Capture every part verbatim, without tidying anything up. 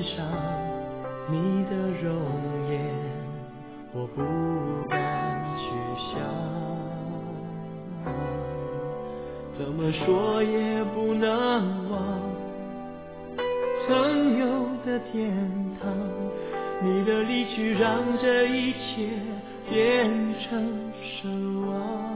上你的容颜，我不敢去想，怎么说也不能忘曾有的天堂。你的离去让这一切变成奢望，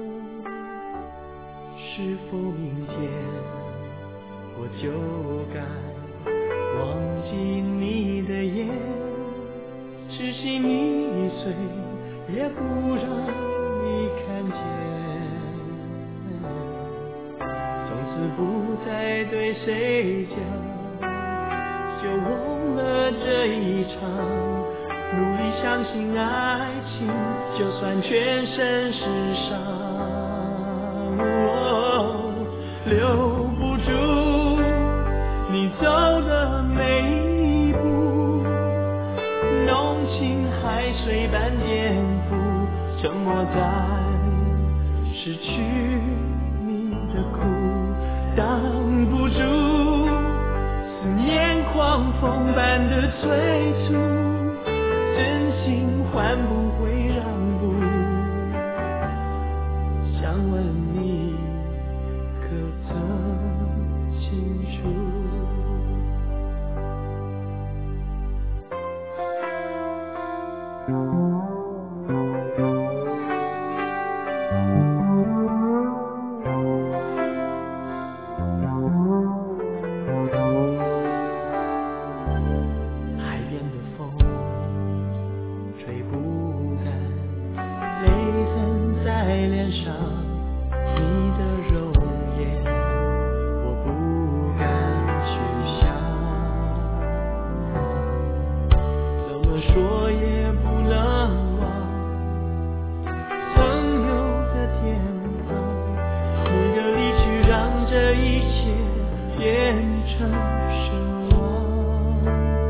是否明天我就该忘记你的眼，痴心迷碎也不让你看见，从此不再对谁讲，就忘了这一场，努力相信爱情，就算全身是伤，哦，留不住你走的每一步，浓情海水般颠覆，沉没在失去你的苦，挡不住思念狂风般的催促，真心换不回让步，想问你可曾清楚。说也不能忘曾有的天堂，你的离去让这一切变成奢望，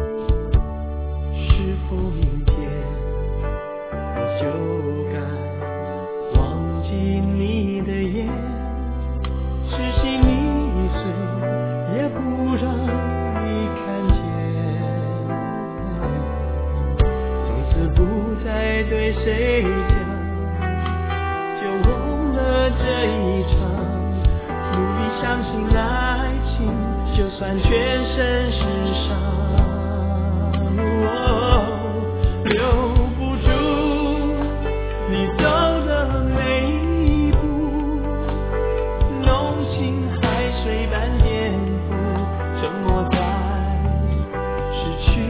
是否明天我就该忘记你的眼，痴心迷碎也不让你看见，不再对谁讲，就忘了这一场，努力相信爱情，就算全身是伤，哦，留不住你走的每一步，浓情海水般颠覆，沉没在失去